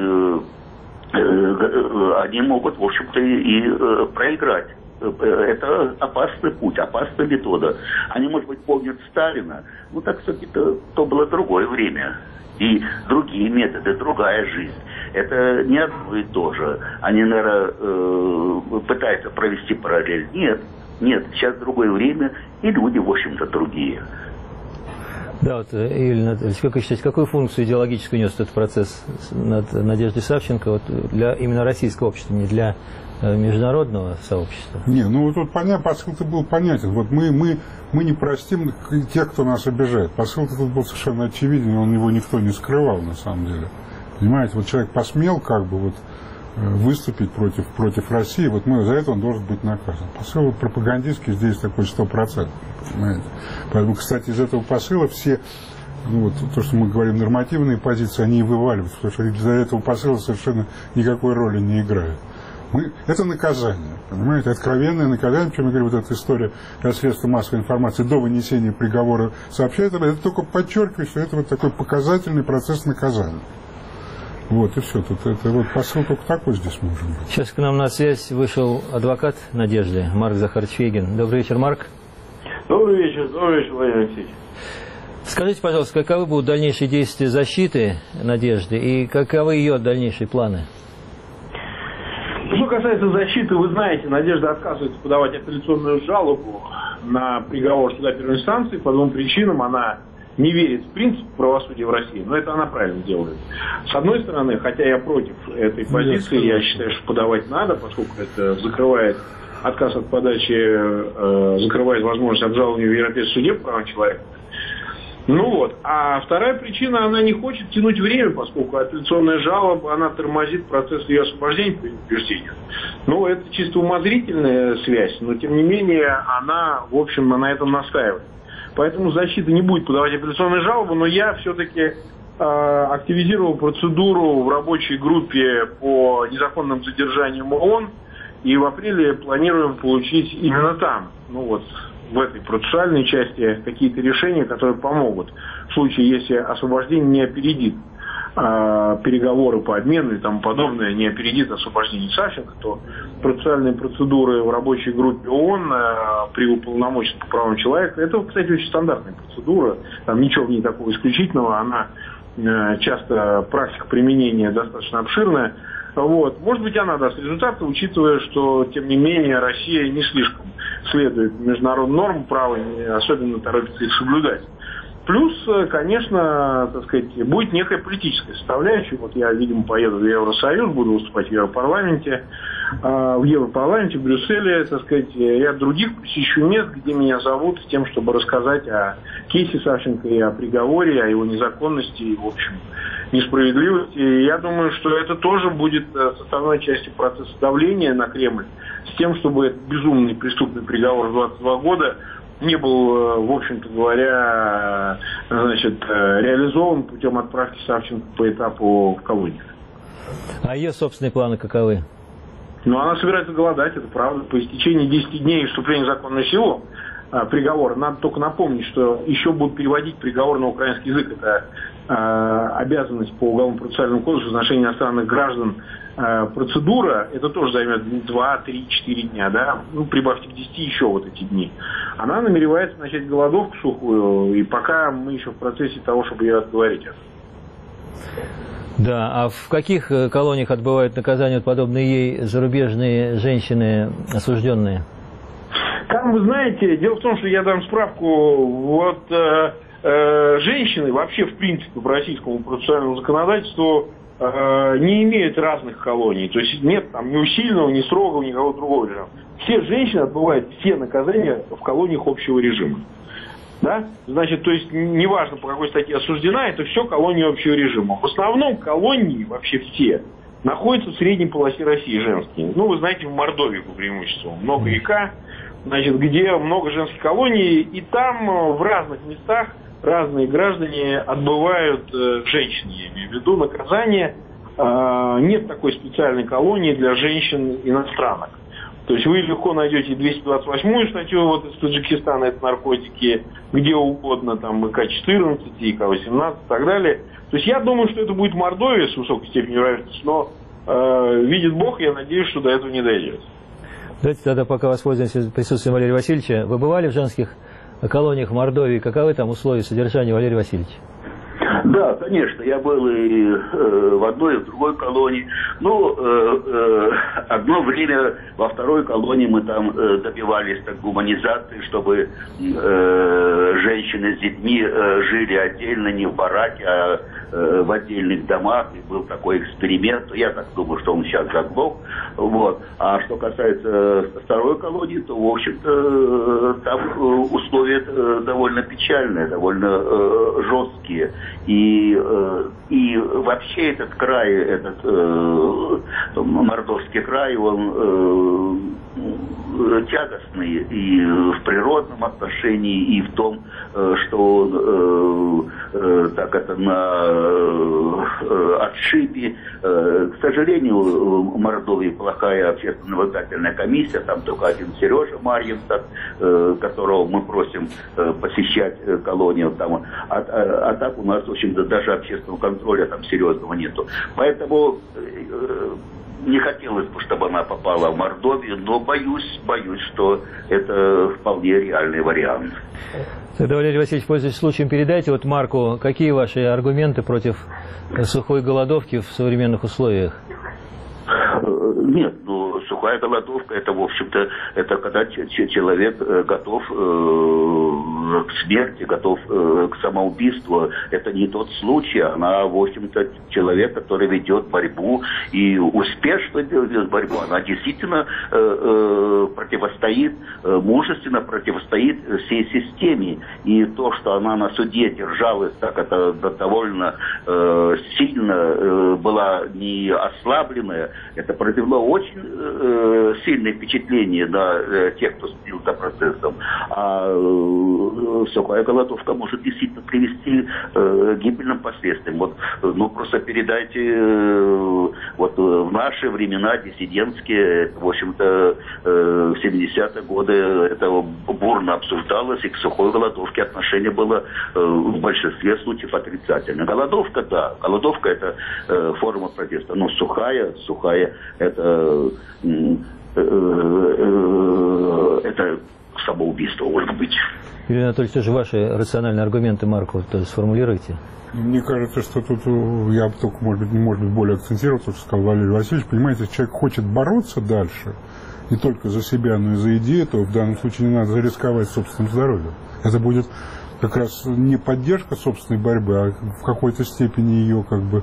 э, они могут, в общем-то, и, и э, проиграть. Это опасный путь, опасная метода. Они, может быть, помнят Сталина. Ну, так все-таки то, то было другое время. И другие методы, другая жизнь. Это не одно и то же. Они, наверное, э, пытаются провести параллель. Нет, нет, сейчас другое время, и люди, в общем-то, другие. Да, вот, Юрий Анатольевич, как вы считаете, какую функцию идеологическую нес этот процесс над Надеждой Савченко вот, для именно российского общества, не для международного сообщества? Не, ну тут понятно, посыл-то был понятен. Вот мы, мы, мы не простим тех, кто нас обижает. Посыл-то тут был совершенно очевиден, он его никто не скрывал на самом деле. Понимаете, вот человек посмел как бы вот выступить против, против России, вот мы, за это он должен быть наказан. Посыл пропагандистский здесь такой сто процентов, понимаете. Поэтому, кстати, из этого посыла все, ну, вот, то, что мы говорим, нормативные позиции, они и вываливаются, потому что из-за этого посыла совершенно никакой роли не играют. Мы, это наказание, понимаете, откровенное наказание, причем я говорю, вот эта история, когда средства массовой информации до вынесения приговора сообщают, это только подчеркивает, что это вот такой показательный процесс наказания. Вот и все. Тут это вот посыл только такой здесь может быть. Сейчас к нам на связь вышел адвокат Надежды Марк Захарович Фейгин. Добрый вечер, Марк. Добрый вечер, добрый вечер, Владимир Алексеевич. Скажите, пожалуйста, каковы будут дальнейшие действия защиты Надежды и каковы ее дальнейшие планы? Что касается защиты, вы знаете, Надежда отказывается подавать апелляционную жалобу на приговор суда первой инстанции по двум причинам. Она не верит в принцип правосудия в России, но это она правильно делает. С одной стороны, хотя я против этой позиции, я считаю, что подавать надо, поскольку это закрывает отказ от подачи, э, закрывает возможность обжалования в Европейском суде по правам человека. Ну вот. А вторая причина, она не хочет тянуть время, поскольку апелляционная жалоба, она тормозит процесс ее освобождения по убеждению. Ну, это чисто умозрительная связь, но тем не менее, она, в общем, на этом настаивает. Поэтому защита не будет подавать апелляционную жалобу, но я все-таки э, активизировал процедуру в рабочей группе по незаконным задержаниям ООН, и в апреле планируем получить именно там, ну вот, в этой процессуальной части какие-то решения, которые помогут в случае, если освобождение не опередит э, переговоры по обмену и тому подобное, не опередит освобождение Савченко, то процессуальные процедуры в рабочей группе ООН э, при уполномоченном по правам человека, это, кстати, очень стандартная процедура, там ничего в ней такого исключительного, она э, часто, практика применения достаточно обширная. Вот. Может быть, она даст результаты, учитывая, что, тем не менее, Россия не слишком следует международным нормам права, особенно торопится их соблюдать. Плюс, конечно, так сказать, будет некая политическая составляющая. Вот я, видимо, поеду в Евросоюз, буду выступать в Европарламенте, в Европарламенте, в Брюсселе, так сказать, ряд других посещу мест, где меня зовут с тем, чтобы рассказать о кейсе Савченко и о приговоре, о его незаконности и, в общем, несправедливости. И я думаю, что это тоже будет составной частью процесса давления на Кремль, с тем, чтобы этот безумный преступный приговор двадцать два года не был, в общем-то говоря, значит, реализован путем отправки Савченко по этапу в колонию. А ее собственные планы каковы? Ну, она собирается голодать, это правда. По истечении десяти дней вступления в законную силу а, приговора, надо только напомнить, что еще будут переводить приговор на украинский язык. Это а, обязанность по Уголовному процессуальному кодексу в отношении иностранных граждан. А, процедура, это тоже займет два, три, четыре дня, да, ну, прибавьте к десяти еще вот эти дни. Она намеревается начать голодовку сухую, и пока мы еще в процессе того, чтобы ее отговорить. Да, а в каких колониях отбывают наказания, подобные ей, зарубежные женщины осужденные? Там, вы знаете, дело в том, что я дам справку, вот э, э, женщины вообще, в принципе, по российскому процессуальному законодательству э, не имеют разных колоний. То есть нет там ни усиленного, ни строгого, никакого другого режима. Все женщины отбывают все наказания в колониях общего режима. Да? Значит, то есть неважно, по какой статье осуждена, это все колонии общего режима. В основном колонии вообще все находятся в средней полосе России женские. Ну, вы знаете, в Мордовии по преимуществу много река, значит, где много женских колоний, и там в разных местах разные граждане отбывают, э, женщины, я имею в виду, наказание. Э, нет такой специальной колонии для женщин иностранок. То есть вы легко найдете двести двадцать восьмую статью вот из Таджикистана, это наркотики, где угодно, там и К четырнадцать, и К восемнадцать и так далее. То есть я думаю, что это будет Мордовия с высокой степенью вероятности, но э, видит Бог, я надеюсь, что до этого не дойдет. Давайте тогда пока воспользуемся присутствием Валерия Васильевича. Вы бывали в женских колониях Мордовии? Каковы там условия содержания, Валерий Васильевич? Да, конечно, я был и э, в одной, и в другой колонии. Ну, э, э, одно время во второй колонии мы там э, добивались так, гуманизации, чтобы э, женщины с детьми э, жили отдельно, не в бараке, а э, в отдельных домах, и был такой эксперимент. Я так думаю, что он сейчас заглох. Вот. А что касается второй колонии, то, в общем-то, там условия довольно печальные, довольно э, жесткие. И, э, и вообще этот край, этот э, Мордовский край, он э, тягостный и в природном отношении, и в том, э, что он э, э, так это на э, отшибе. Э, к сожалению, в Мордовии плохая общественно-воспитательная комиссия, там только один Сережа Марьинцев, э, которого мы просим э, посещать э, колонию. Там, а, а, а так у нас, в общем-то, даже общественного контроля там серьезного нету. Поэтому э, не хотелось бы, чтобы она попала в Мордовию, но боюсь, боюсь, что это вполне реальный вариант. Тогда, Валерий Васильевич, пользуясь случаем, передайте вот Марку, какие ваши аргументы против сухой голодовки в современных условиях? Нет, ну, сухая голодовка, это, в общем-то, это когда человек готов э, к смерти, готов э, к самоубийству. Это не тот случай, она, в общем-то, человек, который ведет борьбу и успешно ведет борьбу. Она действительно э, э, противостоит, э, мужественно противостоит всей системе. И то, что она на суде держалась, так это довольно э, сильно э, была не ослабленная, это произвело очень э, сильное впечатление на э, тех, кто следил за процессом. А э, сухая голодовка может действительно привести э, к гибельным последствиям. Вот, ну, просто передайте, э, вот в наши времена диссидентские, в общем-то, э, в семидесятые годы это бурно обсуждалось, и к сухой голодовке отношение было э, в большинстве случаев отрицательное. Голодовка, да, голодовка это э, форма протеста, но сухая, сухая это, это самоубийство, может быть. Юрий Анатольевич, тоже ваши рациональные аргументы, Марку, тоже сформулируйте. Мне кажется, что тут я бы только, может быть, может быть, более акцентировал то, что сказал Валерий Васильевич. Понимаете, человек хочет бороться дальше, не только за себя, но и за идею, то в данном случае не надо рисковать собственным здоровьем. Это будет как раз не поддержка собственной борьбы, а в какой-то степени ее как бы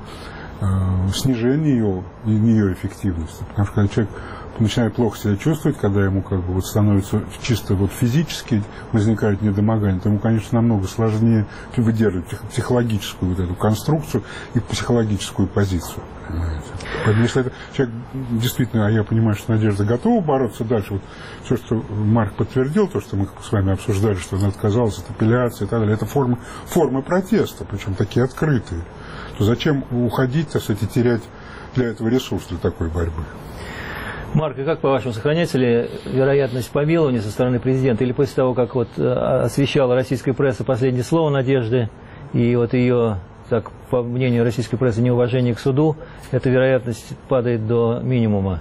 снижение ее, ее эффективности. Потому что когда человек начинает плохо себя чувствовать, когда ему как бы вот становится чисто вот физически возникает недомогание, то ему, конечно, намного сложнее выдерживать психологическую вот эту конструкцию и психологическую позицию. Понимаете? Поэтому если это человек действительно, а я понимаю, что Надежда готова бороться дальше, вот все, что Марк подтвердил, то, что мы с вами обсуждали, что она отказалась от апелляции и так далее, это формы, формы протеста, причем такие открытые. То зачем уходить, так сказать, и терять для этого ресурс, для такой борьбы? Марк, и как по-вашему, сохраняется ли вероятность помилования со стороны президента? Или после того, как вот освещала российская пресса последнее слово Надежды, и вот ее, так, по мнению российской прессы, неуважение к суду, эта вероятность падает до минимума?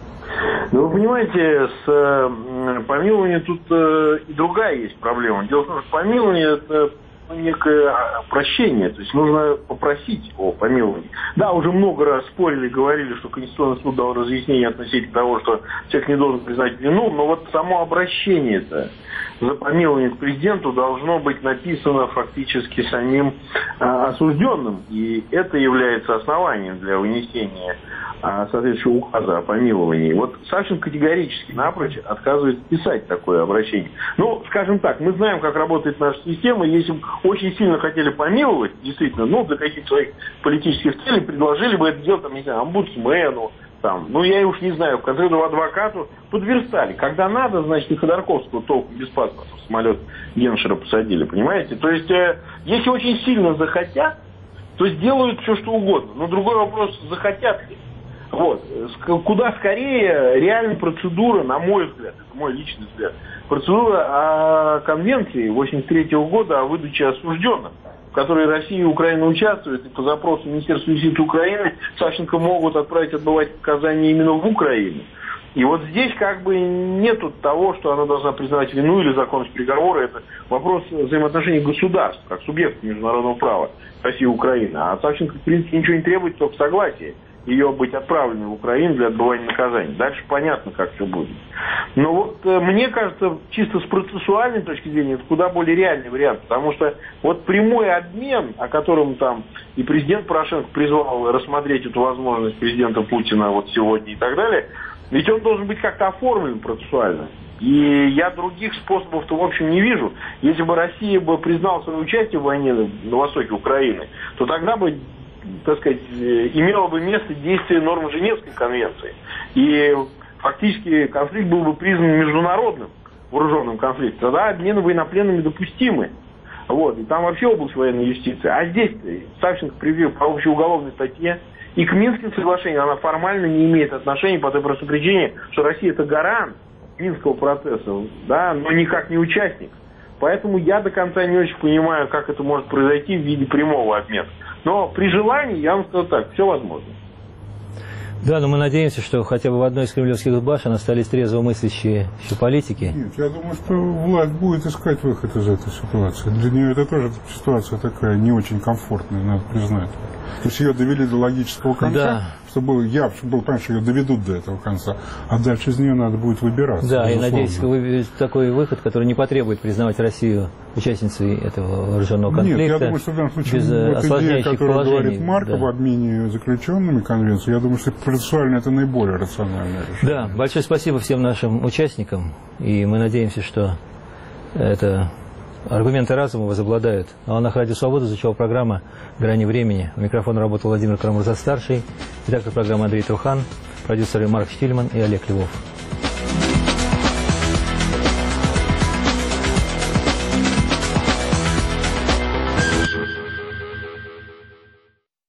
Ну, вы понимаете, с помилованием тут и другая есть проблема. Дело в том, что помилование – это некое прощение, то есть нужно попросить о помиловании. Да, уже много раз спорили, говорили, что Конституционный суд дал разъяснение относительно того, что человек не должен признать вину, но вот само обращение-то за помилование к президенту должно быть написано фактически самим а, осужденным, и это является основанием для вынесения а, соответствующего указа о помиловании. Вот Савченко категорически напрочь отказывается писать такое обращение. Ну, скажем так, мы знаем, как работает наша система, если бы очень сильно хотели помиловать, действительно, ну, для каких-то своих политических целей, предложили бы это делать, там, не знаю, омбудсмену, там, ну, я уж не знаю, в конкретному адвокату подверстали. Когда надо, значит, и Ходорковского толком без паспорта в самолет Геншера посадили, понимаете? То есть, э, если очень сильно захотят, то сделают все, что угодно. Но другой вопрос, захотят ли. Вот. Куда скорее реальная процедура, на мой взгляд, это мой личный взгляд, процедура о конвенции восемьдесят третьего года о выдаче осужденных, в которой Россия и Украина участвуют, и по запросу Министерства юстиции Украины Савченко могут отправить отбывать показания именно в Украину. И вот здесь как бы нету того, что она должна признавать вину или законность приговора. Это вопрос взаимоотношений государств, как субъектов международного права России и Украины. А Савченко, в принципе, ничего не требует, только согласия ее быть отправленной в Украину для отбывания наказания. Дальше понятно, как все будет. Но вот э, мне кажется, чисто с процессуальной точки зрения, это куда более реальный вариант. Потому что вот прямой обмен, о котором там и президент Порошенко призвал рассмотреть эту возможность президента Путина вот сегодня и так далее, ведь он должен быть как-то оформлен процессуально. И я других способов-то, в общем, не вижу. Если бы Россия бы признала свое участие в войне на востоке Украины, то тогда бы, так сказать, имело бы место действие норм Женевской конвенции. И фактически конфликт был бы признан международным вооруженным конфликтом. Тогда обмены военнопленными допустимы. Вот. И там вообще область военной юстиции. А здесь Савченко привел по общей уголовной статье. И к Минским соглашениям она формально не имеет отношения по той простой причине, что Россия это гарант Минского процесса, да, но никак не участник. Поэтому я до конца не очень понимаю, как это может произойти в виде прямого обмена. Но при желании, я вам скажу так, все возможно. Да, но мы надеемся, что хотя бы в одной из кремлевских башен остались трезво мыслящие еще политики. Нет, я думаю, что власть будет искать выход из этой ситуации. Для нее это тоже ситуация такая не очень комфортная, надо признать. То есть ее довели до логического конца, да. Чтобы было явно, чтобы было понятно, что ее доведут до этого конца, а дальше из нее надо будет выбираться. Да, безусловно. И надеюсь, такой выход, который не потребует признавать Россию участницей этого вооруженного конфликта. Нет, я думаю, что в данном случае без вот идея, которую говорит Марк да. об обмене заключенными конвенции, я думаю, что процессуально это наиболее рациональное решение. Да, большое спасибо всем нашим участникам, и мы надеемся, что это... аргументы разума возобладают. На волнах Радио Свобода звучала программа «Грани времени». У микрофона работал Владимир Карамурза-старший, редактор программы Андрей Трухан, продюсеры Марк Штильман и Олег Львов.